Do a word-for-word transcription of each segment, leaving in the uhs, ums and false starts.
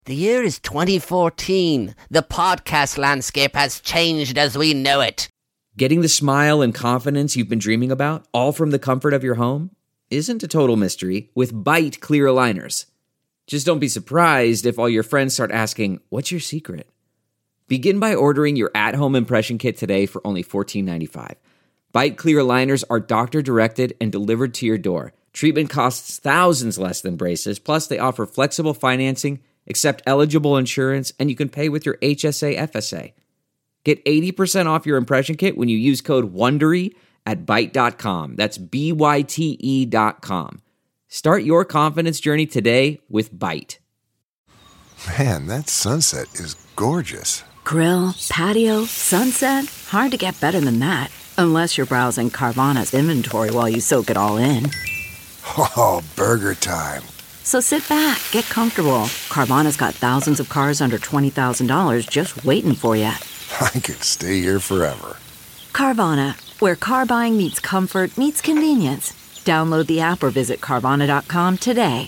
The year is twenty fourteen. The podcast landscape has changed as we know it. Getting the smile and confidence you've been dreaming about, all from the comfort of your home, isn't a total mystery with Byte clear aligners. Just don't be surprised if all your friends start asking, what's your secret? Begin by ordering your at-home impression kit today for only fourteen ninety-five. Byte clear aligners are doctor-directed and delivered to your door. Treatment costs thousands less than braces, plus they offer flexible financing, accept eligible insurance, and you can pay with your H S A F S A. Get eighty percent off your impression kit when you use code WONDERY at byte dot com. That's B Y T E dot com. Start your confidence journey today with Byte. Man, that sunset is gorgeous. Grill, patio, sunset. Hard to get better than that. Unless you're browsing Carvana's inventory while you soak it all in. Oh, burger time. So sit back, get comfortable. Carvana's got thousands of cars under twenty thousand dollars just waiting for you. I could stay here forever. Carvana, where car buying meets comfort meets convenience. Download the app or visit Carvana dot com today.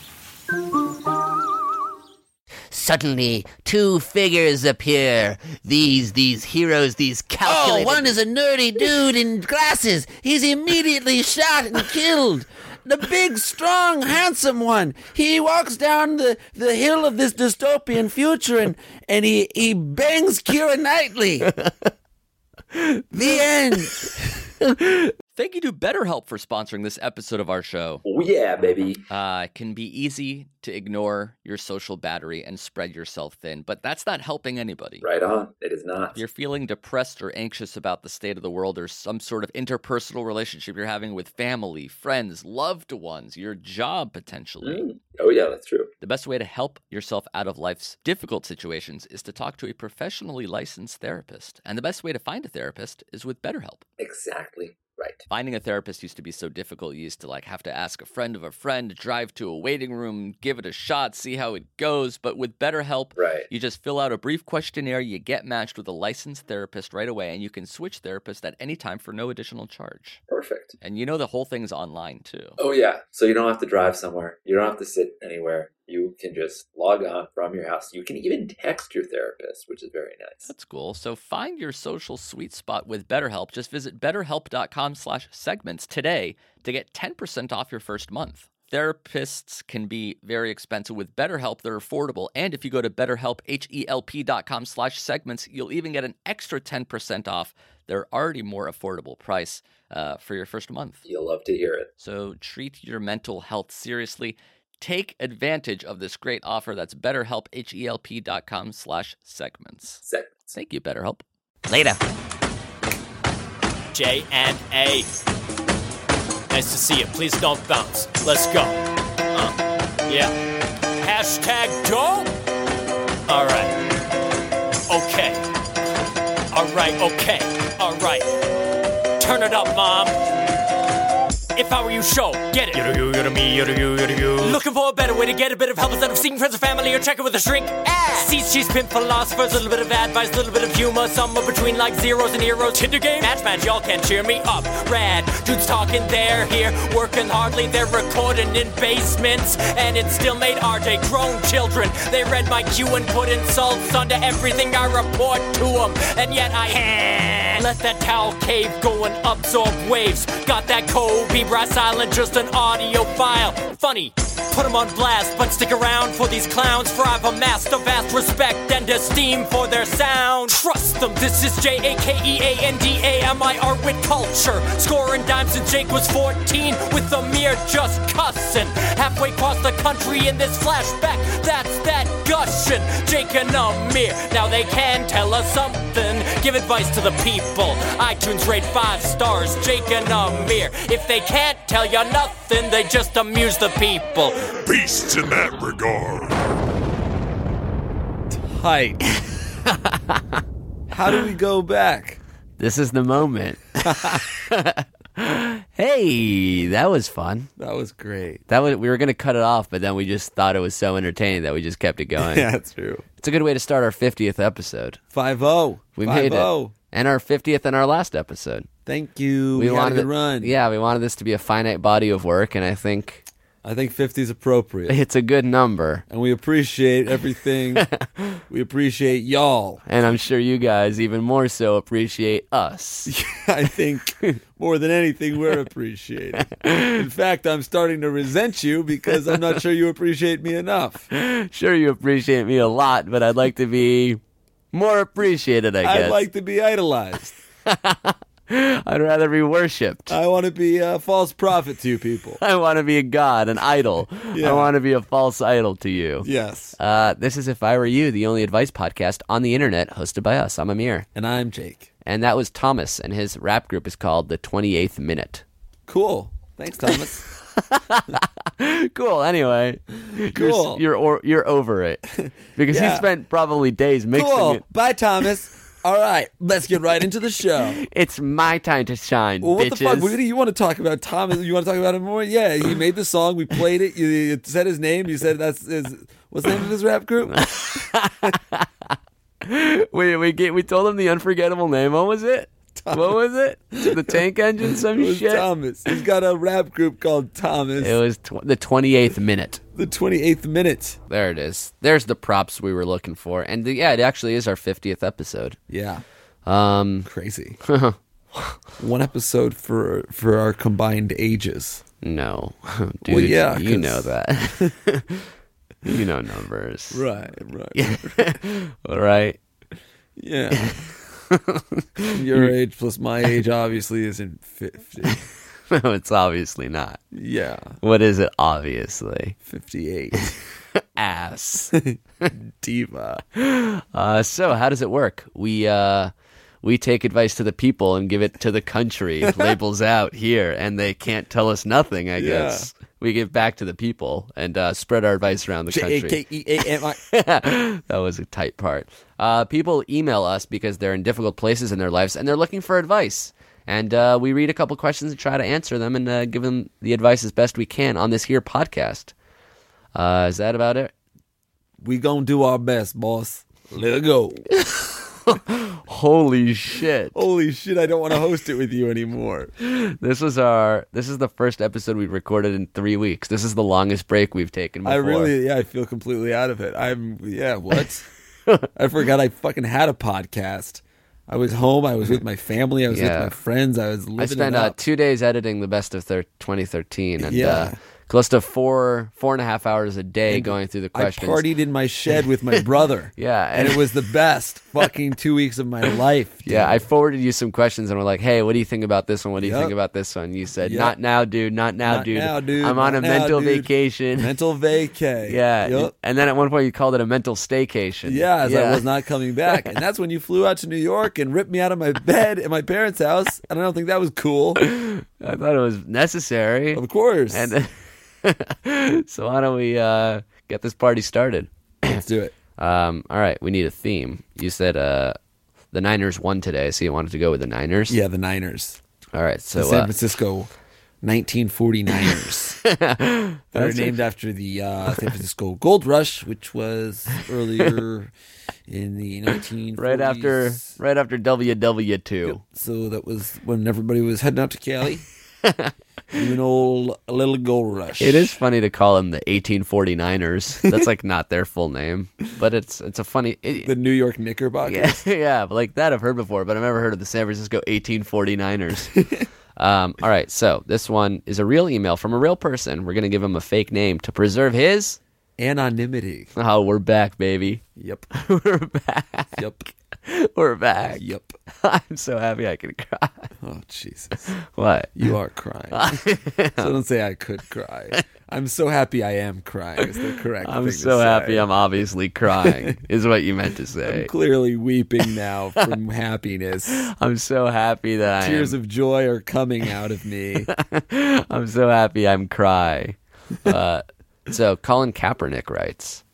Suddenly, two figures appear. These, these heroes, these calculated... Oh, one is a nerdy dude in glasses. He's immediately shot and killed. The big, strong, handsome one. He walks down the, the hill of this dystopian future and, and he, he bangs Keira Knightley. The end. Thank you to BetterHelp for sponsoring this episode of our show. Oh, yeah, baby. Uh, it can be easy to ignore your social battery and spread yourself thin, but that's not helping anybody. Right on. It is not. If you're feeling depressed or anxious about the state of the world or some sort of interpersonal relationship you're having with family, friends, loved ones, your job potentially. Mm. Oh, yeah, that's true. The best way to help yourself out of life's difficult situations is to talk to a professionally licensed therapist. And the best way to find a therapist is with BetterHelp. Exactly. Right. Finding a therapist used to be so difficult. You used to like have to ask a friend of a friend, drive to a waiting room, give it a shot, see how it goes. But with BetterHelp, right. You just fill out a brief questionnaire, you get matched with a licensed therapist right away, and you can switch therapists at any time for no additional charge. Perfect. And you know the whole thing's online too. Oh yeah. So you don't have to drive somewhere. You don't have to sit anywhere. You can just log on from your house. You can even text your therapist, which is very nice. That's cool. So find your social sweet spot with BetterHelp. Just visit betterhelp.com slash segments today to get ten percent off your first month. Therapists can be very expensive. With BetterHelp, they're affordable. And if you go to betterhelp, H-E-L-P dot com slash segments, you'll even get an extra ten percent off their already more affordable price uh, for your first month. You'll love to hear it. So treat your mental health seriously. Take advantage of this great offer. That's BetterHelp, H-E-L-P dot com slash segments. Segments. Thank you, BetterHelp. Later. J and A. Nice to see you. Please don't bounce. Let's go. Uh, yeah. Hashtag dope. All right. Okay. All right. Okay. All right. Turn it up, Mom. If I were you, show, get it. You to you, you to me, you to you, you to you. Looking for a better way to get a bit of help instead of seeing friends or family or checking with a shrink. Ah. Seats, cheese, pimp, philosophers, a little bit of advice, a little bit of humor, somewhere between like zeros and heroes. Tinder game, match, match, y'all can cheer me up. Rad, dudes talking, they're here, working hardly, they're recording in basements, and it still made our day. Grown children, they read my cue and put insults under everything I report to them, and yet I let that towel cave go and absorb waves. Got that Kobe Bryant silent, just an audio file. Funny, put them on blast, but stick around for these clowns, for I've amassed a vast respect and esteem for their sound. Trust them, this is J A K E A N D A M I R with culture. Scoring dimes since Jake was fourteen, with Amir just cussing. Halfway across the country in this flashback, that's that gushing. Jake and Amir, now they can tell us something. Give advice to the people. iTunes rate five stars, Jake and Amir. If they can't tell you nothing, they just amuse the people. Beasts in that regard. Tight. How do we go back? This is the moment. Hey, that was fun. That was great. That was we were going to cut it off, but then we just thought it was so entertaining that we just kept it going. Yeah, that's true. It's a good way to start our fiftieth episode. five oh. We five made oh. it. And our fiftieth and our last episode. Thank you. We, we wanted had a good it, run. Yeah, we wanted this to be a finite body of work, and I think I think fifty is appropriate. It's a good number. And we appreciate everything. We appreciate y'all. And I'm sure you guys even more so appreciate us. I think more than anything, we're appreciated. In fact, I'm starting to resent you because I'm not sure you appreciate me enough. Sure, you appreciate me a lot, but I'd like to be more appreciated, I guess. I'd like to be idolized. I'd rather be worshipped. I want to be a false prophet to you people. I want to be a god, an idol. Yeah. I want to be a false idol to you. Yes. Uh, this is If I Were You, the only advice podcast on the internet, hosted by us. I'm Amir. And I'm Jake. And that was Thomas, and his rap group is called The twenty-eighth Minute. Cool. Thanks, Thomas. Cool. Anyway, Cool. You're you're, or, you're over it because Yeah. he spent probably days mixing Cool. it. Bye, Thomas. All right, let's get right into the show. It's my time to shine, Well, what bitches. the fuck? What do you want to talk about, Thomas? You want to talk about him more? Yeah, he made the song. We played it. You, you said his name. You said that's his. What's the name of his rap group? we we get, we told him the unforgettable name. What was it? Thomas. What was it? The Tank Engine, some It was shit. Thomas. He's got a rap group called Thomas. It was tw- the twenty-eighth minute. The twenty-eighth minute. There it is. There's the props we were looking for, and the, yeah, it actually is our fiftieth episode. Yeah, Um, crazy. One episode for for our combined ages. no, dude, Well, yeah, you 'cause- know that. You know numbers, Right, right, all right? yeah. Your age plus my age obviously isn't fifty. No, it's obviously not. Yeah, What is it? Obviously, fifty-eight. ass. Diva. Uh, so how does it work? We uh, we take advice to the people and give it to the country. Labels out here, and they can't tell us nothing. I Yeah. guess we give back to the people and uh, spread our advice around the J A country. K E A M I. That was a tight part. Uh, people email us because they're in difficult places in their lives and they're looking for advice. And uh, we read a couple questions and try to answer them and uh, give them the advice as best we can on this here podcast. Uh, is that about it? We gonna do our best, boss. Let it go. Holy shit. Holy shit, I don't want to host it with you anymore. This was our. This is the first episode we've recorded in three weeks. This is the longest break we've taken before. I really, yeah, I feel completely out of it. I'm, yeah, what? I forgot I fucking had a podcast. I was home. I was with my family. I was Yeah. with my friends. I was living I spent it uh, up. two days editing the best of thir- twenty thirteen, and Yeah. uh, close to four four and a half hours a day going through the questions. I partied in my shed with my brother. Yeah, and it was the best fucking two weeks of my life. Dude. Yeah, I forwarded you some questions and we're like, hey, what do you think about this one? What do you Yep. think about this one? You said, Yep. not now, dude. Not now, Not dude. now, dude. I'm on Not a now, mental dude. vacation. Mental vacay. Yeah. Yep. And then at one point you called it a mental staycation. Yeah, as I was not coming back. And that's when you flew out to New York and ripped me out of my bed at my parents' house. And I don't think that was cool. I thought it was necessary. Of course. And so why don't we uh, get this party started? Let's do it. Um, all right, we need a theme. You said uh, the Niners won today, so you wanted to go with the Niners? Yeah, the Niners. All right, so The San uh, Francisco nineteen forty-niners. They're That's named after the uh, San Francisco Gold Rush, which was earlier in the nineteen forties. right after right after W W two. So that was when everybody was heading out to Cali. Doing old a little gold rush. It is funny to call them the eighteen forty-niners. That's like not their full name, but it's it's a funny. It, the New York Knickerbockers. yeah, yeah, but like that I've heard before, but I've never heard of the San Francisco eighteen forty-niners. um, all right, so this one is a real email from a real person. We're gonna give him a fake name to preserve his Anonymity. Oh, we're back, baby. Yep. We're back. Yep. We're back. Yep. I'm so happy I can cry. Oh, Jesus. What? You are crying. So don't say I could cry. I'm so happy I am crying is the correct I'm thing to so say. happy I'm obviously crying, is what you meant to say. I'm clearly weeping now from happiness. I'm so happy that Tears I am. of joy are coming out of me. I'm so happy I'm cry. Uh, so Colin Kaepernick writes.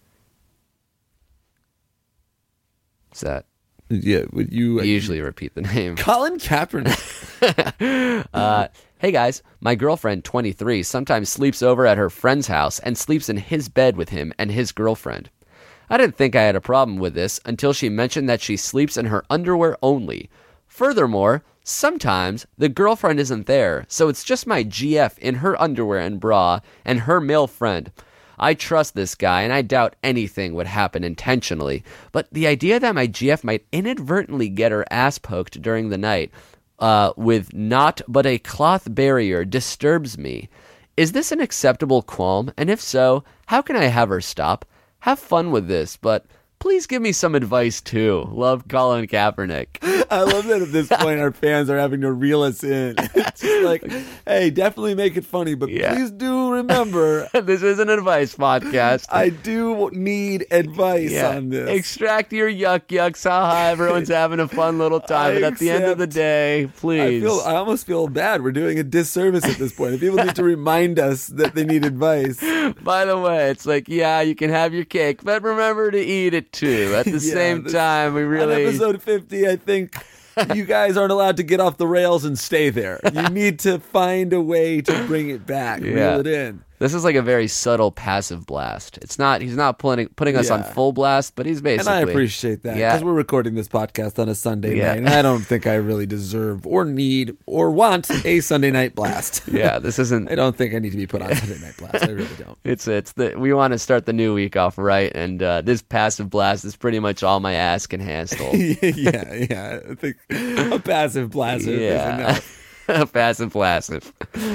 Is that? Yeah, would you I usually repeat the name. Colin Kaepernick. uh, hey guys, my girlfriend, twenty-three, sometimes sleeps over at her friend's house and sleeps in his bed with him and his girlfriend. I didn't think I had a problem with this until she mentioned that she sleeps in her underwear only. Furthermore, Sometimes the girlfriend isn't there, so it's just my G F in her underwear and bra and her male friend. I trust this guy, and I doubt anything would happen intentionally, but the idea that my G F might inadvertently get her ass poked during the night uh, with not but a cloth barrier disturbs me. Is this an acceptable qualm? And if so, how can I have her stop? Have fun with this, but please give me some advice too. Love, Colin Kaepernick. I love that at this point our fans are having to reel us in. It's just like, hey, definitely make it funny, but Yeah. please do remember, This is an advice podcast. I do need advice Yeah. on this. Extract your yuck yucks. Haha, everyone's having a fun little time. I But at the end of the accept. day, I please. feel I almost feel bad. We're doing a disservice at this point. People need to remind us that they need advice. By the way, it's like, yeah, you can have your cake, but remember to eat it too. At the Yeah, same this- time, we On really. episode fifty, I think you guys aren't allowed to get off the rails and stay there. You need to find a way to bring it back, Yeah. reel it in. This is like a very subtle passive blast. It's not. He's not putting putting us on Yeah. full blast, but he's basically. And I appreciate that Yeah. because we're recording this podcast on a Sunday Yeah. night, and I don't think I really deserve or need or want a Sunday night blast. Yeah, this isn't. I don't think I need to be put on Sunday night blast. I really don't. It's it's the we want to start the new week off right, and uh, this passive blast is pretty much all my ass can handle. yeah, yeah. I think a passive blast is Yeah, enough. passive passive.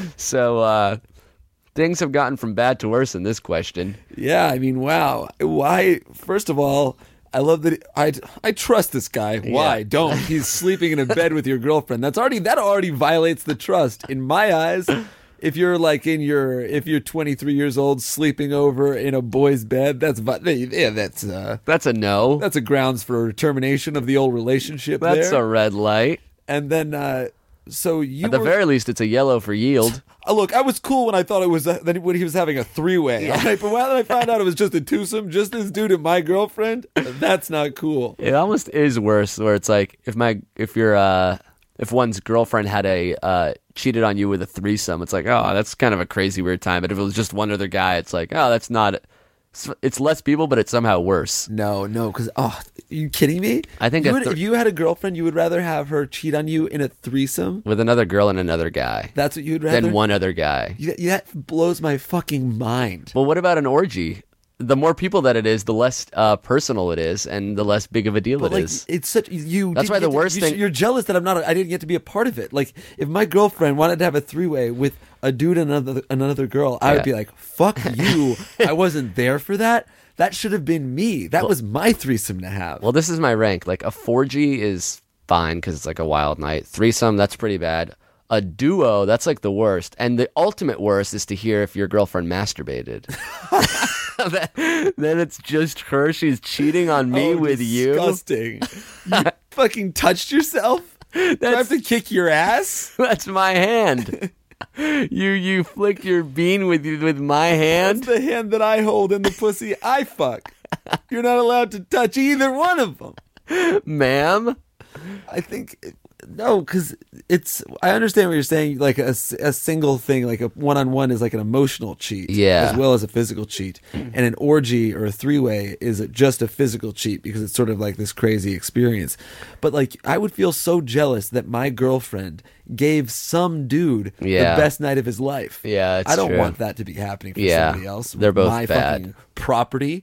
So uh, things have gotten from bad to worse in this question. Yeah, I mean, wow. Why? First of all, I love that I I trust this guy. Why? Yeah. Don't. He's sleeping in a bed with your girlfriend. That's already that already violates the trust in my eyes. If you're like in your if you're twenty-three years old sleeping over in a boy's bed, that's vi- yeah, that's uh, That's a no. that's a grounds for termination of the old relationship. That's there. a red light. And then uh, so you At the were, very least, it's a yellow for yield. Uh, look, I was cool when I thought it was uh, then when he was having a three-way. All right, but when I found out it was just a twosome, just this dude and my girlfriend, that's not cool. It almost is worse, where it's like if my if you're uh if one's girlfriend had a uh cheated on you with a threesome, it's like, oh, that's kind of a crazy weird time. But if it was just one other guy, it's like, oh, that's not. It's less people, but it's somehow worse. No, no, because oh, are you kidding me? I think you a would, thr- if you had a girlfriend, you would rather have her cheat on you in a threesome. With another girl and another guy, That's what you'd rather. then one other guy. You, that blows my fucking mind. Well, what about an orgy? The more people that it is, the less uh, personal it is, and the less big of a deal But it like, is. it's such you. That's didn't why the get to- worst you, thing- You're jealous that I'm not. I didn't get to be a part of it. Like if my girlfriend wanted to have a three way with a dude and another another girl, I Yeah. would be like, "Fuck you! I wasn't there for that. That should have been me. That was my threesome to have." Well, this is my rank. Like a four G is fine because it's like a wild night. Threesome, that's pretty bad. A duo, that's like the worst. And the ultimate worst is to hear if your girlfriend masturbated. Then it's just her. She's cheating on me Oh, with you. disgusting. You fucking touched yourself. Do I have to kick your ass? That's my hand. You you flick your bean with with my hand. That's the hand that I hold in the pussy I fuck. You're not allowed to touch either one of them. Ma'am. I think no, because it's. I understand what you're saying. Like a, s- a single thing, like a one-on-one, is like an emotional cheat, Yeah. as well as a physical cheat. And an orgy or a three-way is just a physical cheat because it's sort of like this crazy experience. But like, I would feel so jealous that my girlfriend gave some dude Yeah. the best night of his life. Yeah, it's I don't true. want that to be happening for Yeah. somebody else. They're both my bad. fucking property.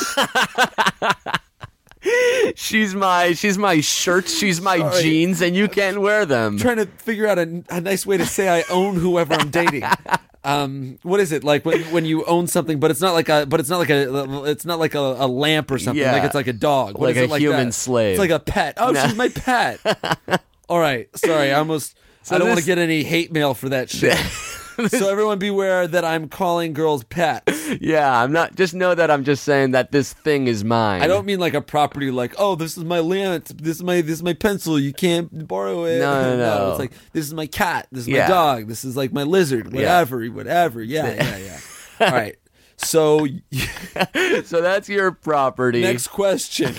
She's my she's my shirts, she's my Sorry. jeans, and you can't wear them. Trying to figure out a, a nice way to say I own whoever I'm dating. Um, what is it like when when you own something, but it's not like a, but it's not like a, it's not like a, a lamp or something. Yeah. Like it's like a dog, What Like is a it like human that? slave. It's like a pet. Oh, No. she's my pet. All right, sorry, I almost. So I don't want to this- get any hate mail for that shit. So everyone beware that I'm calling girls pets. Yeah, I'm not. Just know that I'm just saying that this thing is mine. I don't mean like a property, like oh, this is my lamp, this is my this is my pencil, you can't borrow it. No, no, no. It's like this is my cat, this is Yeah. my dog, this is like my lizard, whatever, whatever. Yeah, yeah, yeah. All right. So So that's your property. next question.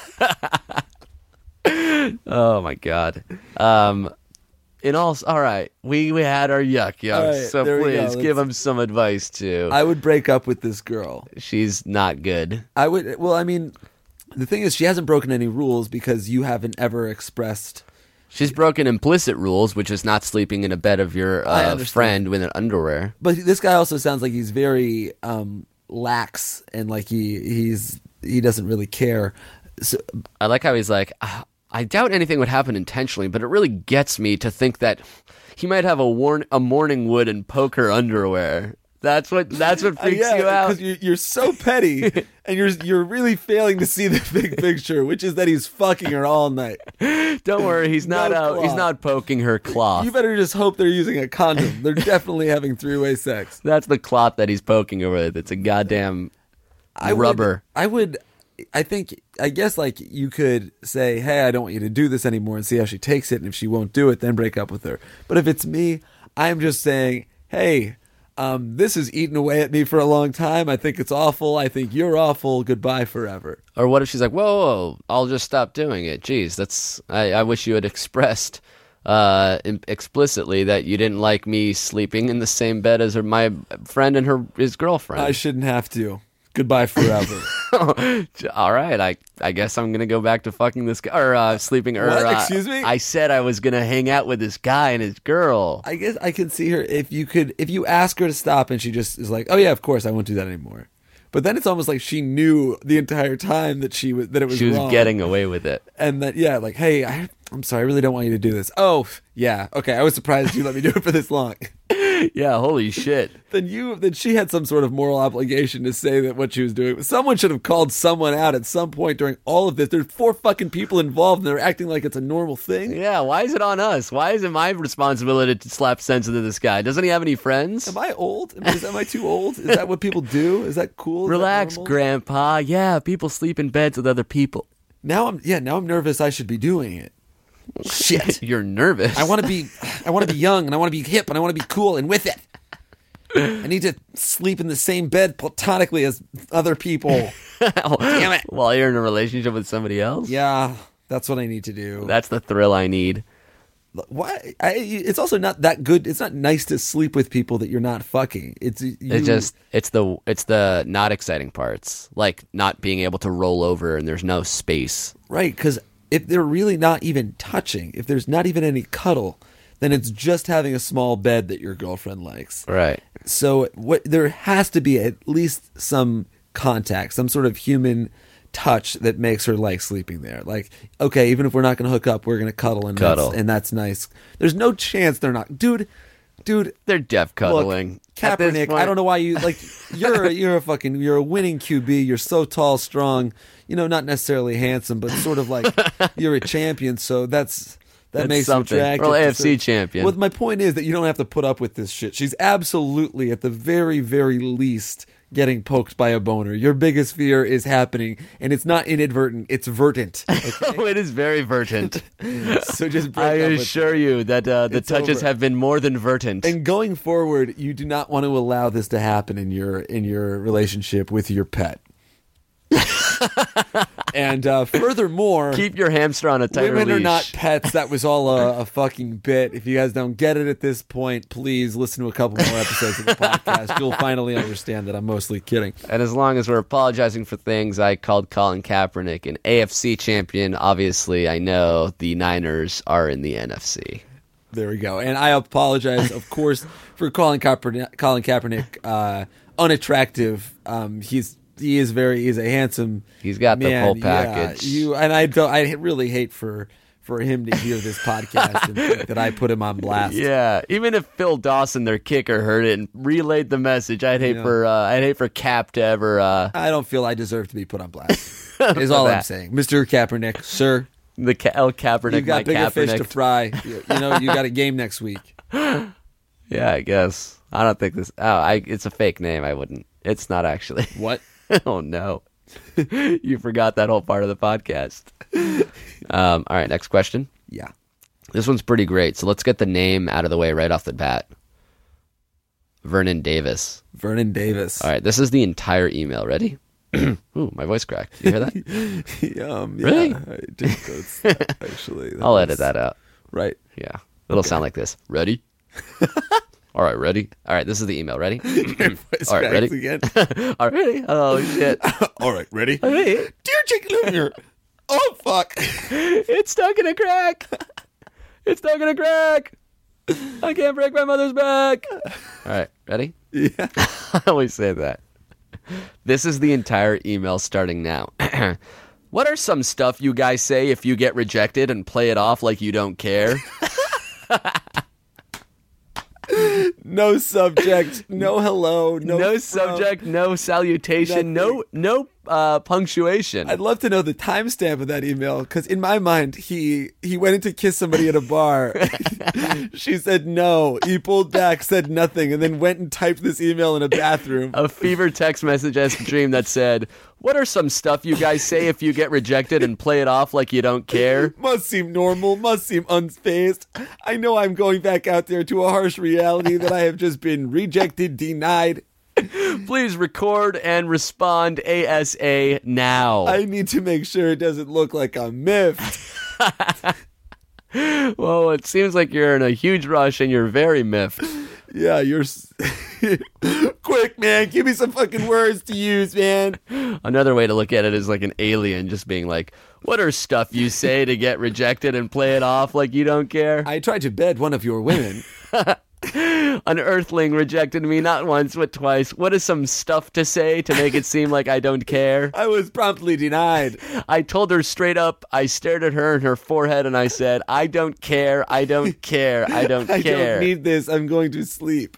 Oh my god. Um, in all, all right. We we had our yuck yucks. All right, so there we go. please give Let's- him some advice too. I would break up with this girl. She's not good. I would. Well, I mean, the thing is, she hasn't broken any rules because you haven't ever expressed She's broken implicit rules, which is not sleeping in a bed of your I uh, understand. friend with an underwear. But this guy also sounds like he's very um, lax and like he he's he doesn't really care. So, I like how he's like, "Ah, I doubt anything would happen intentionally, but it really gets me to think that he might have a warn a morning wood and poke her underwear. That's what that's what freaks yeah, you out. because you're, you're so petty, and you're you're really failing to see the big picture, which is that he's fucking her all night. Don't worry, he's not No out. He's cloth. not poking her cloth. You better just hope they're using a condom. They're definitely having three way sex. That's the cloth that he's poking her with. It's a goddamn I rubber. Would, I would. I think. I guess like you could say, "Hey, I don't want you to do this anymore," and see how she takes it. And if she won't do it, then break up with her. But if it's me, I'm just saying, "Hey, um, this has eaten away at me for a long time. I think it's awful. I think you're awful. Goodbye forever." Or what if she's like, whoa, whoa, I'll just stop doing it. Jeez, that's. I, I wish you had expressed uh, im- explicitly that you didn't like me sleeping in the same bed as her, my friend and her his girlfriend. I shouldn't have to. Goodbye forever. All right, I I guess I'm gonna go back to fucking this guy or uh, sleeping. Or What? uh, Excuse me? I said I was gonna hang out with this guy and his girl. I guess I can see her if you could if you ask her to stop and she just is like, "Oh yeah, of course, I won't do that anymore." But then it's almost like she knew the entire time that she was that it was She was wrong. getting away with it. And that yeah, like, "Hey, I, I'm sorry, I really don't want you to do this." Oh, yeah, okay, I was surprised you let me do it for this long. Yeah, holy shit. Then you then she had some sort of moral obligation to say that what she was doing. Someone should have called someone out at some point during all of this. There's four fucking people involved and they're acting like it's a normal thing. Yeah, why is it on us? Why is it my responsibility to slap sense into this guy? Doesn't he have any friends? Am I old? Am, is, am I too old? Is that what people do? Is that cool? Is that Relax, normal? Grandpa. Yeah, people sleep in beds with other people. Now I'm yeah, now I'm nervous I should be doing it. Shit. You're nervous. I want to be I want to be young and I want to be hip and I want to be cool and with it. I need to sleep in the same bed platonically as other people. Damn it. While you're in a relationship with somebody else? Yeah, that's what I need to do. That's the thrill I need. Why? I, it's also not that good. It's not nice to sleep with people that you're not fucking. It's you, It's just it's the it's the not exciting parts, like not being able to roll over and there's no space. right because if they're really not even touching, if there's not even any cuddle, then it's just having a small bed that your girlfriend likes. Right. So what there has to be at least some contact, some sort of human touch that makes her like sleeping there. Like, okay, even if we're not going to hook up, we're going to cuddle and Cuddle. That's, and that's nice. There's no chance they're not, dude. Dude, They're deaf cuddling. Look, At this Kaepernick, point- I don't know why you like. You're a, you're a fucking you're a winning Q B. You're so tall, strong. You know, not necessarily handsome, but sort of like you're a champion. So that's that That's makes something. you attractive. Well, to A F C certain- champion. Well, my point is that you don't have to put up with this shit. She's absolutely, at the very, very least, getting poked by a boner. Your biggest fear is happening, and it's not inadvertent; it's vertent. Okay? Oh, it is very verdant. So just break I up with assure you that uh, the It's touches over. have been more than verdant. And going forward, you do not want to allow this to happen in your in your relationship with your pet. And uh, furthermore, Keep your hamster on a tighter women leash. are not pets. That was all a, a fucking bit. If you guys don't get it at this point, please listen to a couple more episodes of the podcast. You'll finally understand that I'm mostly kidding. And as long as we're apologizing for things, I called Colin Kaepernick an A F C champion. Obviously, I know the Niners are in the N F C. There we go. And I apologize, of course, for calling Kaepernick, Colin Kaepernick uh, unattractive. Um, he's he is very he's a handsome. He's got the man. whole Yeah, package. you and I don't. I really hate for for him to hear this podcast and think that I put him on blast. Yeah, even if Phil Dawson, their kicker, heard it and relayed the message, I'd hate Yeah. for uh, I'd hate for Cap to ever. Uh, I don't feel I deserve to be put on blast. Is all I'm that. saying, Mister Kaepernick, sir. the Ka- El Kaepernick, You got my bigger Kaepernick. fish to fry. You, you know, you got a game next week. Yeah, I guess. I don't think this. Oh, I. It's a fake name. I wouldn't. It's not actually. What? Oh no, you forgot that whole part of the podcast. Um, all right, next question. Yeah. This one's pretty great. So let's get the name out of the way right off the bat. Vernon Davis. Vernon Davis. All right, this is the entire email. Ready? Ooh, my voice cracked. You hear that? um, yeah, Really? I did those, actually. That I'll was- edit that out. Right. Yeah, it'll sound like this. Ready? All right, ready? All right, this is the email. Ready? Voice All right, cracks ready? Again. All right, ready? Oh shit! All right, ready? Hey, Dear Chicken Junior Oh, fuck. it's stuck in a crack. It's not gonna crack. I can't break my mother's back. All right, ready? Yeah. I always say that. This is the entire email starting now. What are some stuff you guys say if you get rejected and play it off like you don't care? No subject, no hello, no No from. subject, no salutation, no no uh, punctuation. I'd love to know the timestamp of that email, because in my mind, he he went in to kiss somebody at a bar. She said no. He pulled back, said nothing, and then went and typed this email in a bathroom. A fever text message-esque dream that said, what are some stuff you guys say if you get rejected and play it off like you don't care? Must seem normal, must seem unfazed. I know I'm going back out there to a harsh reality that I have just been rejected, denied. Please record and respond A S A now. I need to make sure it doesn't look like I'm miffed. Well, it seems like you're in a huge rush and you're very miffed. Yeah, you're... s- Quick, man, give me some fucking words to use, man. Another way to look at it is like an alien just being like, what are stuff you say to get rejected and play it off like you don't care? I tried to bed one of your women. An earthling rejected me not once but twice. What is some stuff to say to make it seem like I don't care? I was promptly denied. I told her straight up. I stared at her in her forehead and I said, I don't care. I don't care. I don't I care. don't need this. I'm going to sleep.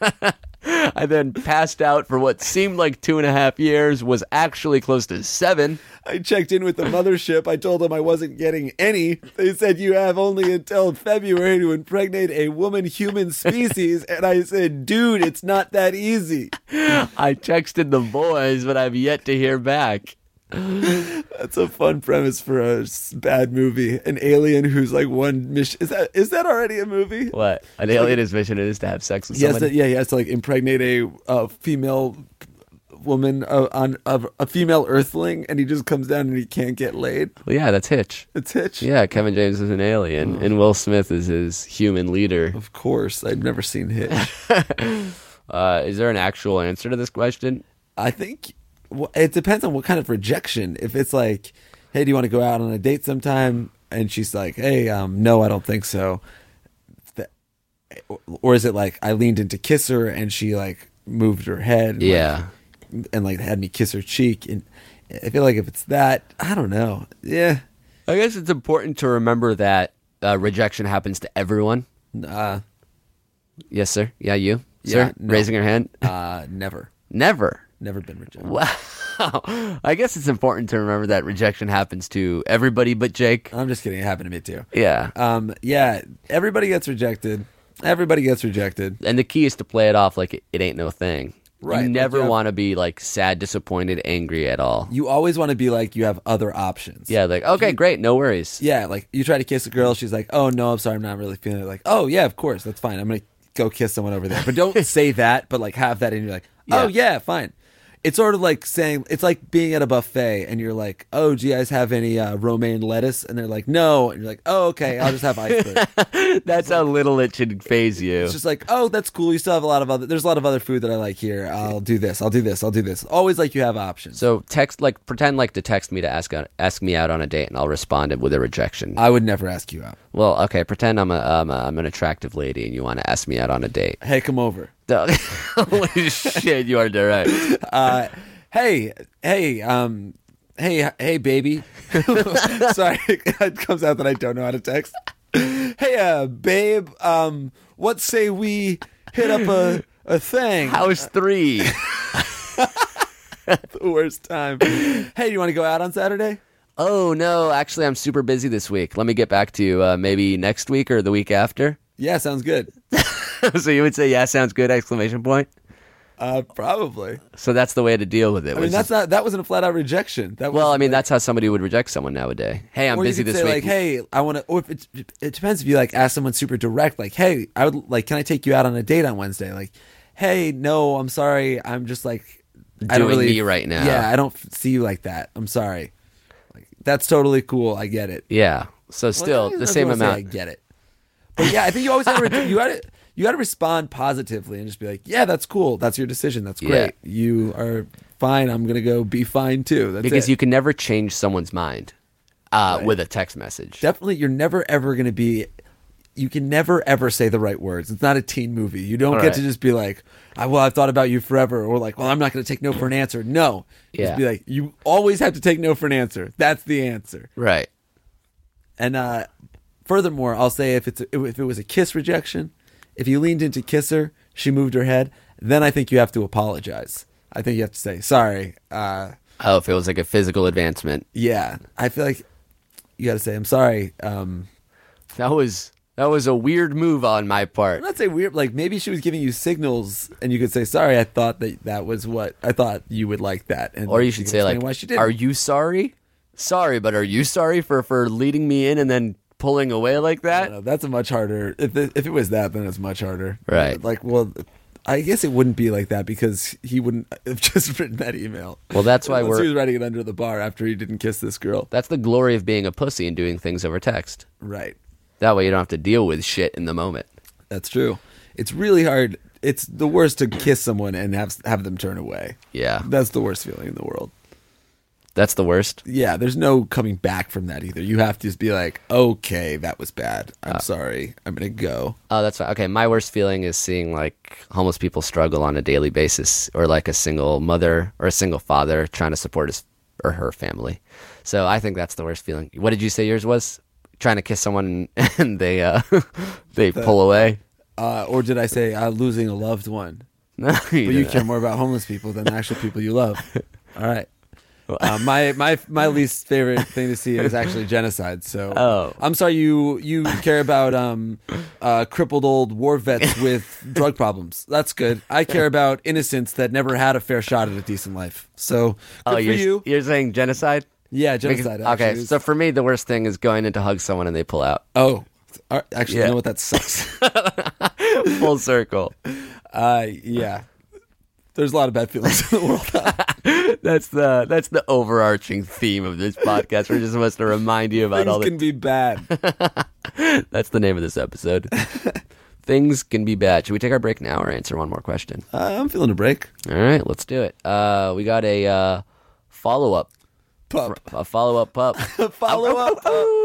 I then passed out for what seemed like two and a half years, was actually close to seven. I checked in with the mothership. I told them I wasn't getting any. They said you have only until February to impregnate a woman-human species. And I said, dude, it's not that easy. I texted the boys, but I've yet to hear back. That's a fun premise for a s- bad movie. An alien who's like one mission. Is that is that already a movie? What? An alien's mission is to have sex with He has somebody? to, yeah, he has to like impregnate a uh, female woman uh, on uh, a female Earthling, and he just comes down and he can't get laid. Well, yeah, that's Hitch. It's Hitch. Yeah, Kevin James is an alien, and Will Smith is his human leader. Of course, I've never seen Hitch. uh, is there an actual answer to this question? I think well, it depends on what kind of rejection. If it's like, hey, do you want to go out on a date sometime? And she's like, hey, um, no, I don't think so. That, or is it like I leaned in to kiss her and she like moved her head? And, Yeah. Like, and like had me kiss her cheek. And I feel like if it's that, I don't know. Yeah. I guess it's important to remember that uh, rejection happens to everyone. Uh, Yes, sir. Yeah, you? Yeah, Sir? no. Raising your hand? uh, never. Never. Never been rejected. Wow. I guess it's important to remember that rejection happens to everybody but Jake. I'm just kidding. It happened to me too. Yeah. Um, yeah. Everybody gets rejected. Everybody gets rejected. And the key is to play it off like it, it ain't no thing. Right, You like never you have- want to be like sad, disappointed, angry at all. You always want to be like you have other options. Yeah, like, okay, great, no worries. Yeah, like you try to kiss a girl, she's like, "Oh no, I'm sorry, I'm not really feeling it." Like, "Oh yeah, of course, that's fine. I'm gonna go kiss someone over there." But don't say that, but like have that, and you're like, "Oh yeah, fine." It's sort of like saying it's like being at a buffet, and you're like, "Oh, do you guys have any uh, romaine lettuce?" And they're like, "No," and you're like, "Oh, okay, I'll just have iceberg." That's how little it should phase you. It's just like, "Oh, that's cool. You still have a lot of other. There's a lot of other food that I like here. I'll do this. I'll do this. I'll do this." Always like you have options. So text like pretend like to text me to ask out, ask me out on a date, and I'll respond with a rejection. I would never ask you out. Well, okay, pretend I'm a, um, a I'm an attractive lady, and you want to ask me out on a date. Hey, come over. Holy shit, you are direct. Uh, hey, hey, um, hey, hey, baby. Sorry, it comes out that I don't know how to text. Hey, uh, babe, um, what say we hit up a, a thing? House three. The worst time. Hey, do you want to go out on Saturday? Oh no, actually, I'm super busy this week. Let me get back to you. Uh, maybe next week or the week after. Yeah, sounds good. So you would say, "Yeah, sounds good!" Exclamation point. Uh, probably. So that's the way to deal with it. I mean, was that's just- not that wasn't a flat out rejection. That well, was I mean, like, that's how somebody would reject someone nowadays. Hey, I'm or you busy could this say, week. like, hey, I want to. Or if it's, it depends if you like ask someone super direct, like, hey, I would like, can I take you out on a date on Wednesday? Like, hey, no, I'm sorry, I'm just like, I don't Doing really me right now. Yeah, I don't f- see you like that. I'm sorry. Like, that's totally cool. I get it. Yeah. So Well, still I don't the know if same you wanna say amount. I get it. But yeah, I think you always gotta re- you gotta you gotta respond positively and just be like, yeah, that's cool. That's your decision. That's great. You are fine. I'm gonna go be fine too. That's Because it. you can never change someone's mind uh, Right. with a text message. Definitely, you're never ever gonna be you can never ever say the right words. It's not a teen movie. You don't All get right. to just be like, I, well, I've thought about you forever, or like, well, I'm not going to take no for an answer. No, Yeah. just be like, you always have to take no for an answer. That's the answer. Right. And uh, furthermore, I'll say if it's a, if it was a kiss rejection, if you leaned in to kiss her, she moved her head, then I think you have to apologize. I think you have to say sorry. Uh, Oh, if it was like a physical advancement. yeah, I feel like you got to say I'm sorry. Um, That was that was a weird move on my part. I'm not saying weird. Like maybe she was giving you signals, and you could say sorry. I thought that that was what I thought you would like that, and Or you she should could say explain like, why she didn't. "Are you sorry? Sorry, but are you sorry for for leading me in and then pulling away like I that?" don't know, that's a much harder. If it, if it was that, then it's much harder. Right. Like, well, I guess it wouldn't be like that because he wouldn't have just written that email. Well, that's why Unless we're- he was writing it under the bar after he didn't kiss this girl. That's the glory of being a pussy and doing things over text. Right. That way you don't have to deal with shit in the moment. That's true. It's really hard. It's the worst to kiss someone and have have them turn away. Yeah. That's the worst feeling in the world. That's the worst. Yeah, there's no coming back from that either. You have to just be like, okay, that was bad. I'm sorry. I'm going to go. Oh, that's fine. Okay, my worst feeling is seeing like homeless people struggle on a daily basis, or like a single mother or a single father trying to support his or her family. So I think that's the worst feeling. What did you say yours was? Trying to kiss someone and they uh, they pull away. Uh, or did I say uh, losing a loved one? No, But you didn't. care more about homeless people than the actual people you love. All right. Uh, my my my least favorite thing to see is actually genocide. So Oh. I'm sorry you you care about um uh, crippled old war vets with drug problems. That's good. I care about innocents that never had a fair shot at a decent life. So good Oh, for you're, you. you're saying genocide? Yeah, Because- genocide. okay, actually. so for me, the worst thing is going in to hug someone and they pull out. oh, uh, actually, Yeah. you know what? That sucks. Full circle. uh, yeah. There's a lot of bad feelings in the world. That's the that's the overarching theme of this podcast. We're just supposed to remind you about all Things the. can be bad. That's the name of this episode. Things can be bad. Should we take our break now or answer one more question? Uh, I'm feeling a break. All right, let's do it. Uh, we got a uh, follow up, Pup. a follow up pup Follow up.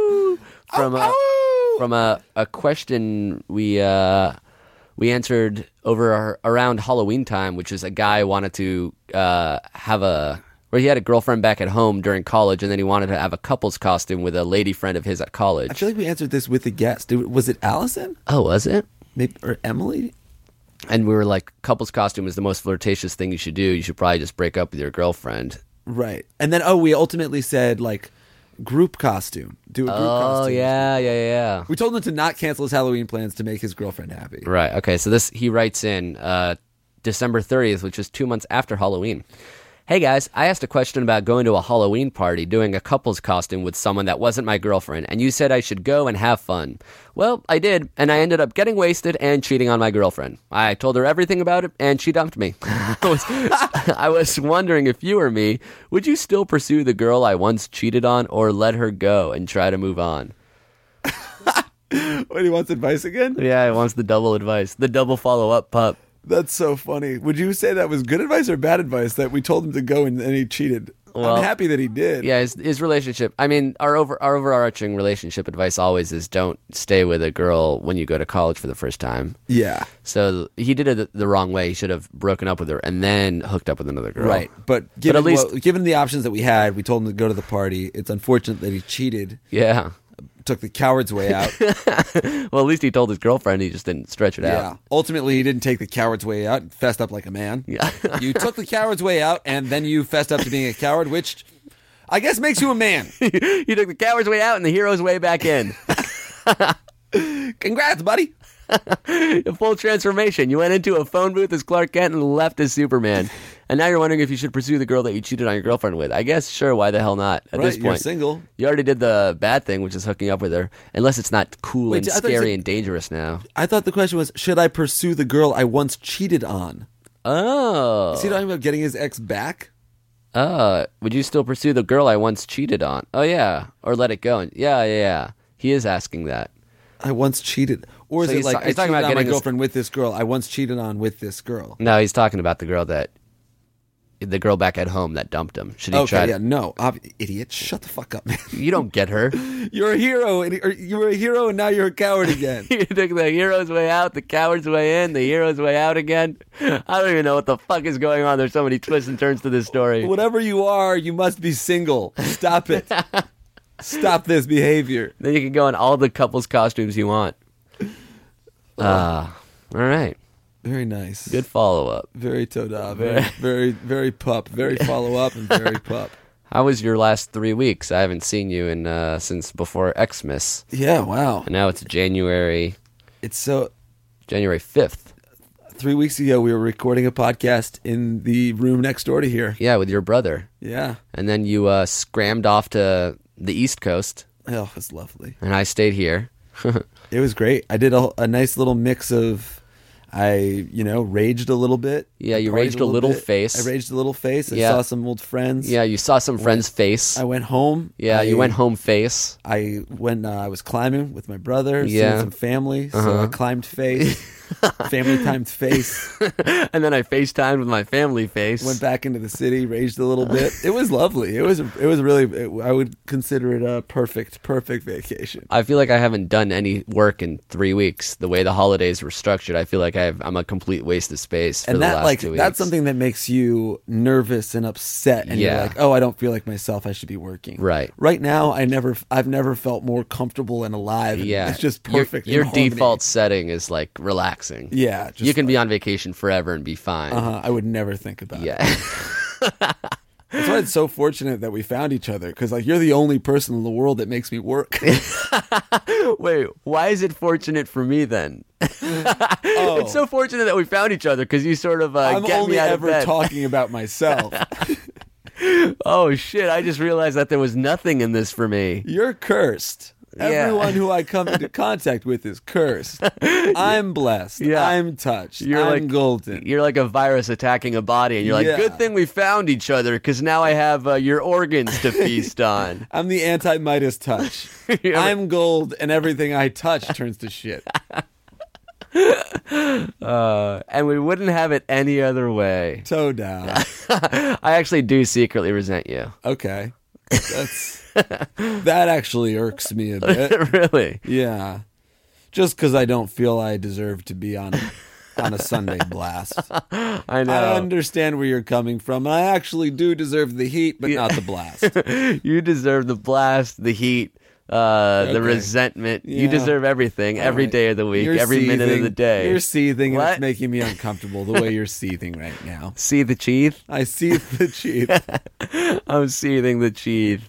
from a from a, a question we uh, we answered over our, around Halloween time, which is a guy wanted to uh, have a where he had a girlfriend back at home during college, and then he wanted to have a couple's costume with a lady friend of his at college. I feel like we answered this with a guest. Did- Was it Allison? Oh, was it? Maybe or Emily? And we were like, couple's costume is the most flirtatious thing you should do. You should probably just break up with your girlfriend. Right. And then oh, we ultimately said like group costume. Do a group Oh, costume. yeah, yeah, yeah. We told him to not cancel his Halloween plans to make his girlfriend happy. Right. Okay. So this he writes in uh, December thirtieth, which is two months after Halloween. Hey guys, I asked a question about going to a Halloween party, doing a couple's costume with someone that wasn't my girlfriend, and you said I should go and have fun. Well, I did, and I ended up getting wasted and cheating on my girlfriend. I told her everything about it, and she dumped me. I was, I was wondering if you were me, would you still pursue the girl I once cheated on, or let her go and try to move on? Wait, he wants advice again? Yeah, he wants the double advice, the double follow-up pup. That's so funny. Would you say that was good advice or bad advice that we told him to go and, and he cheated? Well, I'm happy that he did. Yeah, his, his relationship. I mean, our over our overarching relationship advice always is don't stay with a girl when you go to college for the first time. Yeah. So he did it the, the wrong way. He should have broken up with her and then hooked up with another girl. Right. But given, at least- well, given the options that we had, we told him to go to the party. It's unfortunate that he cheated, Yeah. took the coward's way out. Well, at least he told his girlfriend. He just didn't stretch it Yeah. out. Ultimately, he didn't take the coward's way out and fessed up like a man. Yeah. You took the coward's way out, and then you fessed up to being a coward, which I guess makes you a man. You took the coward's way out and the hero's way back in. Congrats, buddy. A full transformation. You went into a phone booth as Clark Kent and left as Superman. And now you're wondering if you should pursue the girl that you cheated on your girlfriend with. I guess, sure, why the hell not? At Right, this you're point, single. You already did the bad thing, which is hooking up with her. Unless it's not cool Wait, and I thought you scary said- and dangerous now. I thought the question was, should I pursue the girl I once cheated on? Oh. Is he talking about getting his ex back? Uh, would you still pursue the girl I once cheated on? Oh, yeah. Or let it go. And yeah, yeah, yeah. He is asking that. I once cheated. Or is So it he's like, ta- I he's talking cheated about on my getting his- girlfriend with this girl I once cheated on with this girl? No, he's talking about the girl that the girl back at home that dumped him. Should he Okay, try? yeah, To, no, ob- idiot, shut the fuck up, man. you don't get her. You're a hero, and or you were a hero, and now you're a coward again. You took the hero's way out, the coward's way in, the hero's way out again. I don't even know what the fuck is going on. There's so many twists and turns to this story. Whatever you are, you must be single. Stop it. Stop this behavior. Then you can go in all the couples costumes you want. Ah, uh, all right. Very nice. Good follow up. Very Toda. Very, very, very pup. Very follow up and very pup. How was your last three weeks? I haven't seen you in uh, since before Xmas. Yeah, wow. And now it's January. It's so. January fifth. Three weeks ago, we were recording a podcast in the room next door to here. Yeah, with your brother. Yeah. And then you uh, scrammed off to the East Coast. Oh, it's lovely. And I stayed here. It was great. I did a, a nice little mix of. I, you know, raged a little bit. Yeah, you partied raged a little bit. face. I raged a little face. I Yeah. saw some old friends. Yeah, you saw some friends' Went- face. I went home. Yeah, I, you went home face. I went. Uh, I was climbing with my brother. Yeah. Seeing some family. So Uh-huh. I climbed face. Family timed face. And then I FaceTimed with my family face. Went back into the city. Raged a little bit. It was lovely. It was. It was really. It, I would consider it a perfect, perfect vacation. I feel like I haven't done any work in three weeks. The way the holidays were structured, I feel like I've, I'm a complete waste of space for And the that, last like, two weeks. that's something that makes you nervous and upset. And Yeah. you're like, oh, I don't feel like myself. I should be working. Right. Right now, I never. I've never felt more comfortable and alive. And Yeah, It's just Your- perfect. in Your, harmony. default setting is like relaxing. Yeah. Just You can be on vacation forever and be fine. Uh-huh, I would never think about it. Yeah. That's why it's so fortunate that we found each other, because like you're the only person in the world that makes me work. Wait, why is it fortunate for me then? Oh. It's so fortunate that we found each other because you sort of uh, I'm get only me out ever of bed. talking about myself. Oh shit! I just realized that there was nothing in this for me. You're cursed. Yeah. Everyone who I come into contact with is cursed. I'm blessed. Yeah. I'm touched. You're I'm like golden. You're like a virus attacking a body, and you're like, Yeah. "Good thing we found each other, because now I have uh, your organs to feast on." I'm the anti-Midas touch. You're like- I'm gold, and everything I touch turns to shit. Uh, and we wouldn't have it any other way. Toe down. I actually do secretly resent you. Okay. That's that actually irks me a bit. Really? Yeah. Just because I don't feel I deserve to be on on a Sunday blast. I know. I understand where you're coming from. I actually do deserve the heat, but not the blast. You deserve the blast, the heat, uh, the Okay. resentment. You Yeah. deserve everything All every right. day of the week, You're every minute of seething. the day. You're seething, and What? it's making me uncomfortable the way you're seething right now. See the teeth? I see the cheese. I'm seething the teeth.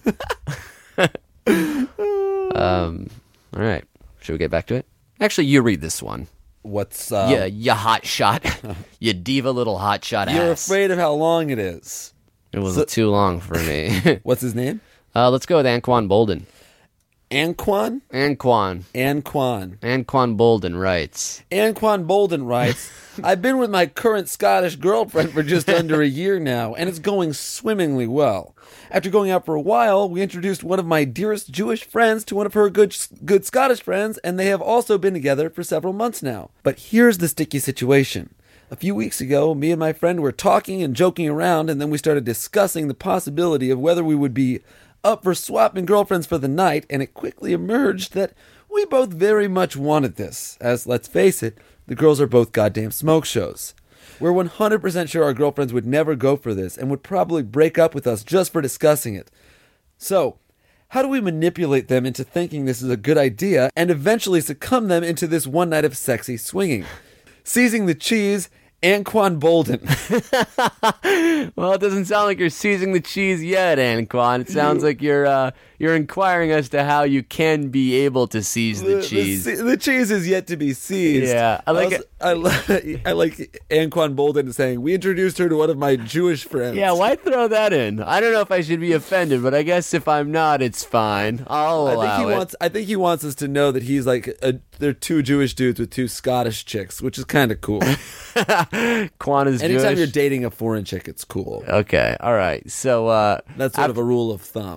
um, all right. Should we get back to it? Actually, you read this one. What's uh? Yeah, you hot shot. You diva little hot shot You're ass. afraid of how long it is. It was So- too long for me. What's his name? uh, let's go with Anquan Bolden. Anquan? Anquan. Anquan. Anquan Bolden writes. Anquan Bolden writes, I've been with my current Scottish girlfriend for just under a year now, and it's going swimmingly well. After going out for a while, we introduced one of my dearest Jewish friends to one of her good, good Scottish friends, and they have also been together for several months now. But here's the sticky situation. A few weeks ago, me and my friend were talking and joking around, and then we started discussing the possibility of whether we would be up for swapping girlfriends for the night, and it quickly emerged that we both very much wanted this, as, let's face it, the girls are both goddamn smoke shows. We're one hundred percent sure our girlfriends would never go for this and would probably break up with us just for discussing it. So, how do we manipulate them into thinking this is a good idea and eventually succumb them into this one night of sexy swinging? Seizing the cheese, Anquan Bolden. Well, it doesn't sound like you're seizing the cheese yet, Anquan. It sounds like you're uh, you're inquiring as to how you can be able to seize the, cheese. The, the cheese is yet to be seized. Yeah, I like also, it. I, li- I like Anquan Bolden saying, we introduced her to one of my Jewish friends. Yeah, why throw that in? I don't know if I should be offended, but I guess if I'm not, it's fine. I'll I allow think he it. wants. I think he wants us to know that he's like a, they're two Jewish dudes with two Scottish chicks, which is kind of cool. Quan is Anytime Jewish. you're dating a foreign chick, it's cool. Okay, all right. So uh, That's sort of a rule of thumb.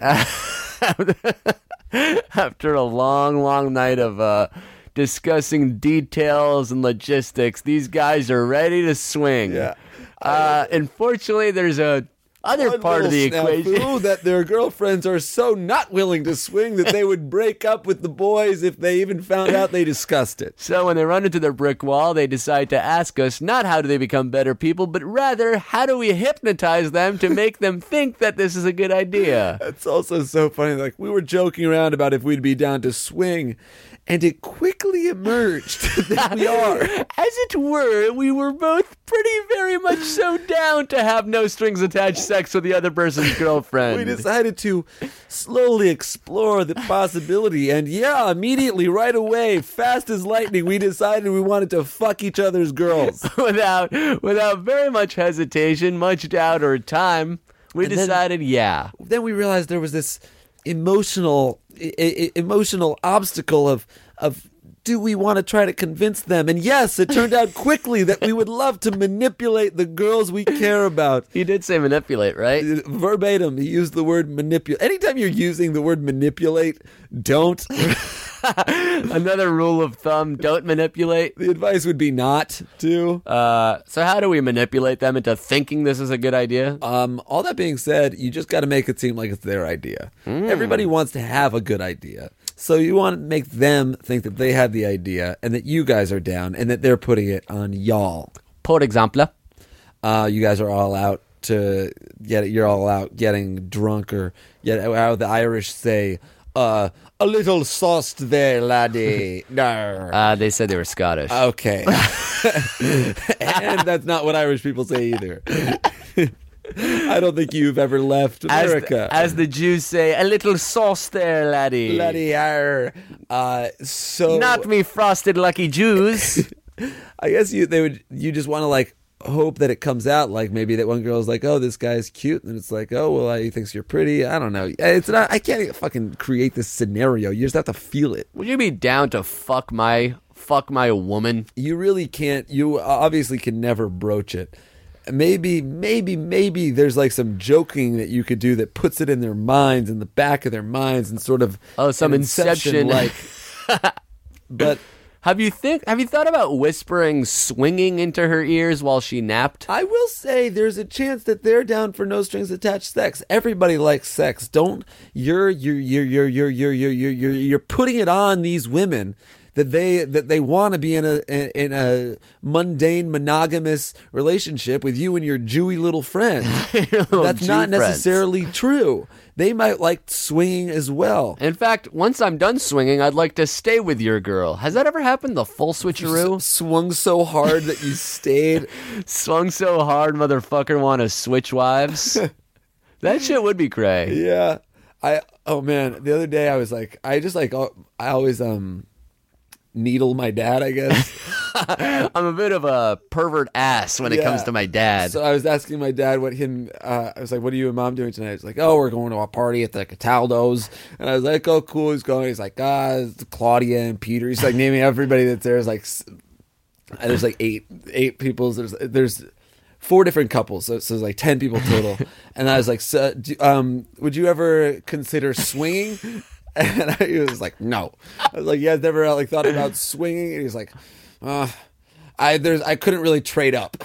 after a long, long night of uh, discussing details and logistics, these guys are ready to swing. Yeah. Uh, unfortunately, there's a other One part of the little snafu equation. that their girlfriends are so not willing to swing that they would break up with the boys if they even found out they discussed it. So when they run into their brick wall, they decide to ask us not how do they become better people, but rather how do we hypnotize them to make them think that this is a good idea. It's also so funny. Like, we were joking around about if we'd be down to swing, and it quickly emerged that we are. As it were, we were both pretty very much so down to have no strings attached sex with the other person's girlfriend. We decided to slowly explore the possibility, and yeah, immediately, right away, fast as lightning, we decided we wanted to fuck each other's girls. without without very much hesitation, much doubt, or time, we And then- decided, yeah. Then we realized there was this emotional I- I- emotional obstacle of of do we want to try to convince them? And yes, it turned out quickly that we would love to manipulate the girls we care about. He did say manipulate, right? Verbatim, he used the word manipulate. Anytime you're using the word manipulate, don't. Another rule of thumb, don't manipulate. The advice would be not to. Uh, so how do we manipulate them into thinking this is a good idea? Um, all that being said, you just got to make it seem like it's their idea. Mm. Everybody wants to have a good idea. So you want to make them think that they had the idea and that you guys are down and that they're putting it on y'all. For example, Uh, you guys are all out to get it. You're all out getting drunk, or yet how the Irish say, uh, a little sauced there, laddie. No. uh, they said they were Scottish. Okay. And that's not what Irish people say either. I don't think you've ever left as, America. the, as the Jews say, a little sauce there, laddie. Laddie, arr. Uh, so Not me frosted lucky Jews. I guess you they would you just want to like hope that it comes out like maybe that one girl's like, oh, this guy's cute, and it's like, oh, well, he thinks you're pretty. I don't know. It's not. I can't fucking create this scenario. You just have to feel it. Would you be down to fuck my fuck my woman? You really can't. You obviously can never broach it. Maybe, maybe, maybe there's like some joking that you could do that puts it in their minds, in the back of their minds, and sort of Oh, some an Inception. like. But Have you think? Have you thought about whispering, swinging into her ears while she napped? I will say there's a chance that they're down for no strings attached sex. Everybody likes sex. Don't you're you're you're you're you're you're you're you're you're, you're putting it on these women that they that they want to be in a in a mundane monogamous relationship with you and your Jewy little friend. Little That's Jew not friends. necessarily true. They might like swinging as well. In fact, once I'm done swinging, I'd like to stay with your girl. Has that ever happened? The full switcheroo? S- swung so hard that you stayed. Swung so hard, motherfucker, want to switch wives? That shit would be cray. Yeah. I oh man, the other day I was like I just like I always um needle my dad, I guess. I'm a bit of a pervert ass when it Yeah. comes to my dad. So I was asking my dad what him uh, I was like, what are you and mom doing tonight? He's like, oh, we're going to a party at the Cataldo's. And I was like, oh, cool, who's going? He's like, ah, it's Claudia and Peter. He's like naming everybody that's there. Is like s- there's like eight eight people. There's there's four different couples, so, so there's like ten people total. And I was like, so, do, um, would you ever consider swinging? And I, he was like, no. I was like, you guys never like thought about swinging? And he was like, uh, I there's I couldn't really trade up.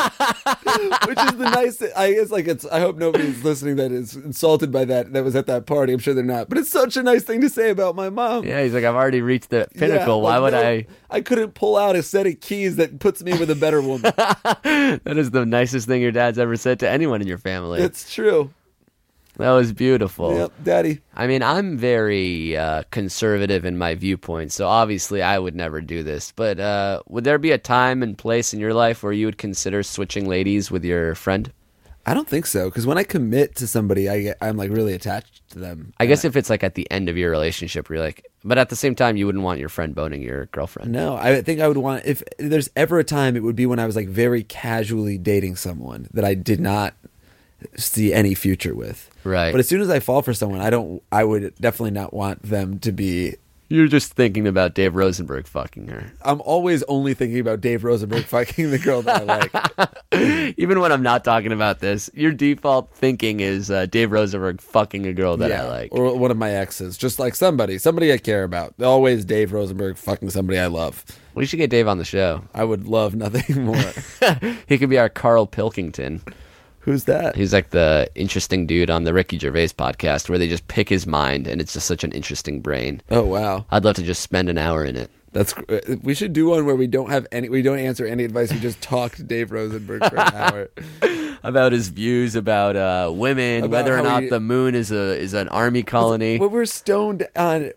Which is the nice. I guess like it's. I hope nobody's listening that is insulted by that. That was at that party. I'm sure they're not. But it's such a nice thing to say about my mom. Yeah, he's like, I've already reached the Yeah, pinnacle. Why like, would no, I? I couldn't pull out a set of keys that puts me with a better woman. That is the nicest thing your dad's ever said to anyone in your family. It's true. That was beautiful. Yep, Daddy. I mean, I'm very uh, conservative in my viewpoint, so obviously I would never do this. But uh, would there be a time and place in your life where you would consider switching ladies with your friend? I don't think so, because when I commit to somebody, I get, I'm like really attached to them. I guess if it's like at the end of your relationship, where you're like, but at the same time, you wouldn't want your friend boning your girlfriend. No, I think I would want, if there's ever a time, it would be when I was like very casually dating someone that I did not see any future with. Right. But as soon as I fall for someone, I don't, I would definitely not want them to be. You're just thinking about Dave Rosenberg fucking her. I'm always only thinking about Dave Rosenberg fucking the girl that I like. Even when I'm not talking about this, your default thinking is uh, Dave Rosenberg fucking a girl that yeah, I like. or one of my exes, just like somebody, somebody I care about. Always Dave Rosenberg fucking somebody I love. We should get Dave on the show. I would love nothing more. He could be our Carl Pilkington. Who's that? He's like the interesting dude on the Ricky Gervais podcast where they just pick his mind, and it's just such an interesting brain. Oh, wow. I'd love to just spend an hour in it. That's we should do one where we don't have any we don't answer any advice. We just talk to Dave Rosenberg for an hour about his views about uh, women, About whether or how not he- the moon is a is an army colony. When we're stoned on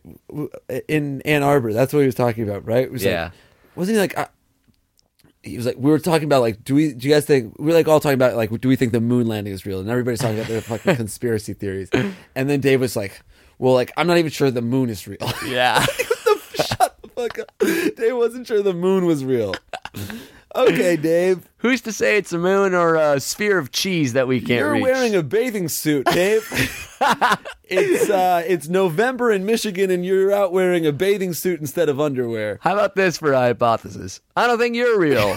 in Ann Arbor, that's what he was talking about, right? It was Yeah. Like, wasn't he like? Uh, he was like, we were talking about like, do we? Do you guys think we were like all talking about like, do we think the moon landing is real? And everybody's talking about their fucking conspiracy theories. And then Dave was like, well, like I'm not even sure the moon is real. Yeah. Shut the fuck up. Dave wasn't sure the moon was real. Okay, Dave. Who's to say it's a moon or a sphere of cheese that we can't You're reach? wearing a bathing suit, Dave. it's uh, it's November in Michigan, and you're out wearing a bathing suit instead of underwear. How about this for a hypothesis? I don't think you're real.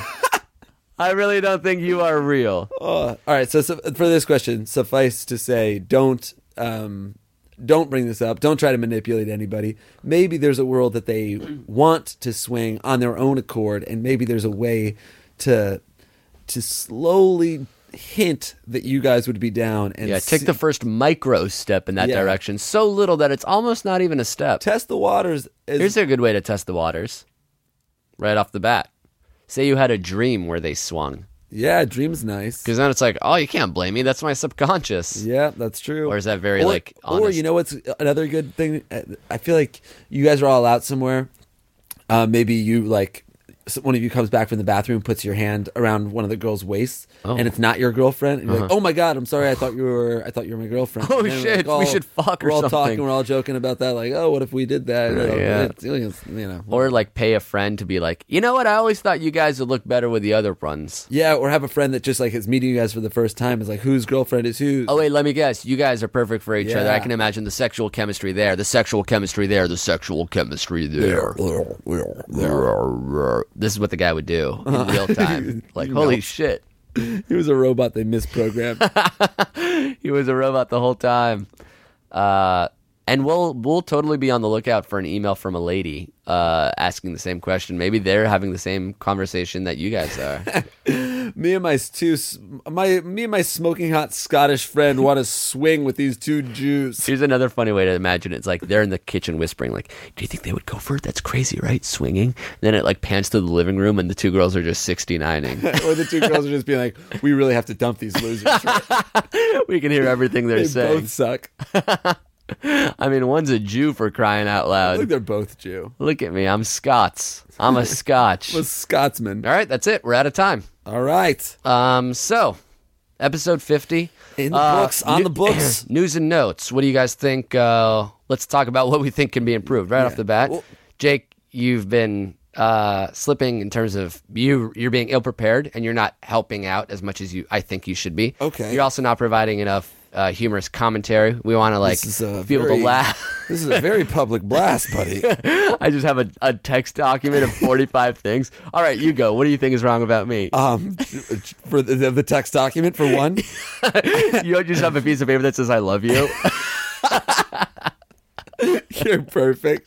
I really don't think you are real. Oh, all right. So, so for this question, suffice to say, don't um, don't bring this up. Don't try to manipulate anybody. Maybe there's a world that they want to swing on their own accord, and maybe there's a way to to slowly hint that you guys would be down. And Yeah, take see- the first micro step in that Yeah. direction. So little that it's almost not even a step. test the waters. As, Here's a good way to test the waters. Right off the bat. Say you had a dream where they swung. yeah, dream's nice. Because then it's like, oh, you can't blame me. That's my subconscious. Yeah, that's true. Or is that very, or, like, Or honest? you know what's another good thing? I feel like you guys are all out somewhere. Uh, maybe you like so one of you comes back from the bathroom, puts your hand around one of the girls' waists, Oh. and it's not your girlfriend. And you're like, Uh-huh. "Oh my god, I'm sorry. I thought you were. I thought you were my girlfriend." Oh, And then we're shit, we should fuck or We're all something. talking. We're all joking about that. Like, oh, what if we did that? Uh, yeah. It's- it's, you know. Or like pay a friend to be like, you know what? I always thought you guys would look better with the other ones. Yeah, or have a friend that just like is meeting you guys for the first time. Is like, whose girlfriend is whose? Oh, wait, let me guess. You guys are perfect for each Yeah. other. I can imagine the sexual chemistry there, the sexual chemistry there, the sexual chemistry there. This is what the guy would do in real time. Like, You holy know. shit. He was a robot they misprogrammed. He was a robot the whole time. Uh, and we'll we'll totally be on the lookout for an email from a lady uh, asking the same question. Maybe they're having the same conversation that you guys are. me and my two, my me and my smoking hot Scottish friend want to swing with these two Jews. Here's another funny way to imagine it. It's like they're in the kitchen whispering, like, do you think they would go for it? That's crazy, right? Swinging. And then it like pans to the living room and the two girls are just sixty-nining. Or the two girls are just being like, "We really have to dump these losers." We can hear everything they're They saying. both suck. I mean, one's a Jew for crying out I think loud. they're both Jew. Look at me. I'm Scots. I'm a Scotch. Was Scotsman. All right, that's it. We're out of time. All right. Um, so, episode fifty. In the Uh, books, on new- the books. News and notes. What do you guys think? Uh, let's talk about what we think can be improved right off the bat. Well- Jake, you've been uh, slipping in terms of you. You're being ill prepared, and you're not helping out as much as you. I think you should be. Okay. You're also not providing enough uh, humorous commentary. We want to like This is a be able very- to laugh. This is a very public blast, buddy. I just have a, a text document of forty-five things. All right, you go. What do you think is wrong about me? Um, for the, the text document, for one. You just have a piece of paper that says "I love you." You're perfect.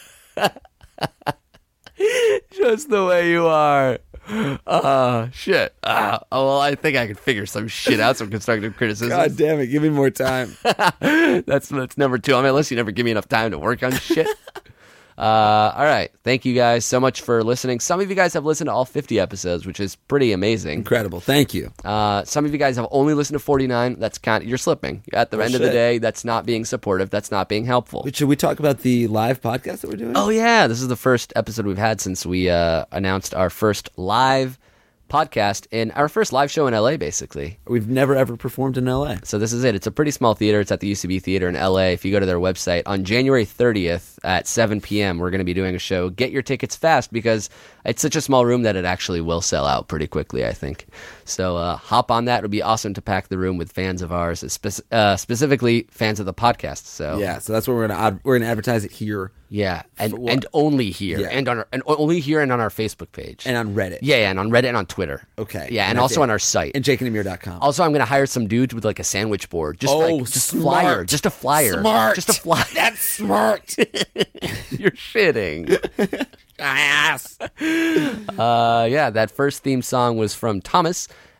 Just the way you are. Uh, shit. Uh, oh, well, I think I can figure some shit out, some constructive criticism. God damn it. Give me more time. that's that's number two on my list. You never give me enough time to work on shit. Uh, all right. Thank you guys so much for listening. Some of you guys have listened to all fifty episodes, which is pretty amazing. Incredible. Thank you. Uh, some of you guys have only listened to forty-nine. That's kind of, you're slipping. At the Oh, end of the shit. day, that's not being supportive. That's not being helpful. Wait, should we talk about the live podcast that we're doing? Oh, yeah. This is the first episode we've had since we uh, announced our first live podcast in our first live show in L A, basically. We've never ever performed in L A. So this is it. It's a pretty small theater. It's at the U C B Theater in L A. If you go to their website, on January thirtieth at seven p.m., we're going to be doing a show. Get your tickets fast because it's such a small room that it actually will sell out pretty quickly, I think. So uh, hop on that. It would be awesome to pack the room with fans of ours, spe- uh, specifically fans of the podcast. So Yeah, so that's what we're gonna ad- we're gonna advertise it here yeah, and For what? and only here, Yeah. and on our, and only here and on our Facebook page, and on Reddit. yeah, yeah, and on Reddit and on Twitter. Okay. Yeah, and, And that's also it. on our site. And jake and amir dot com. Also, I'm going to hire some dudes with like a sandwich board. Just Oh, like, just smart. flyer. Just a flyer. Smart. Just a flyer. That's smart. You're shitting. Ass. Uh, yeah, that first theme song was from Thomas,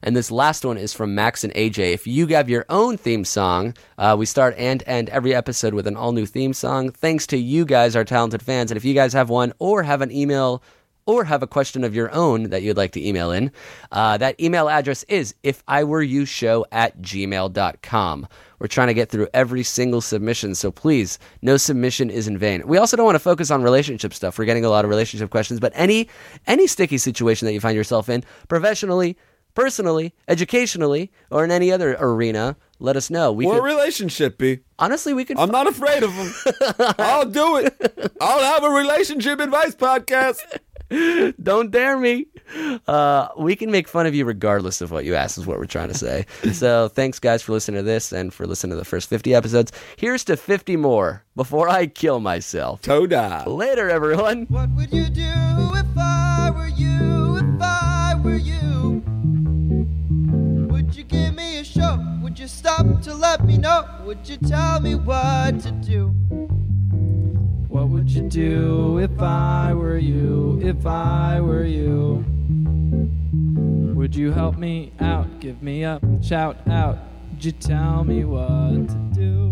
And this last one is from Max and A J. If you have your own theme song, uh, we start and end every episode with an all-new theme song. Thanks to you guys, our talented fans. And if you guys have one or have an email or have a question of your own that you'd like to email in, uh, that email address is ifiwereyoushow at gmail dot com. We're trying to get through every single submission, so please, no submission is in vain. We also don't want to focus on relationship stuff. We're getting a lot of relationship questions, but any any sticky situation that you find yourself in, professionally, personally, educationally, or in any other arena, let us know. We or could, a relationship, B. Honestly, we could... I'm not afraid of them. I'll do it. I'll have a relationship advice podcast. Don't dare me. Uh, we can make fun of you regardless of what you ask is what we're trying to say. So thanks, guys, for listening to this and for listening to the first fifty episodes. Here's to fifty more before I kill myself. Toda. Later, everyone. What would you do if I were you, if I were you? Would you give me a show? Would you stop to let me know? Would you tell me what to do? What would you do if I were you, if I were you? Would you help me out, give me up, shout out? Would you tell me what to do?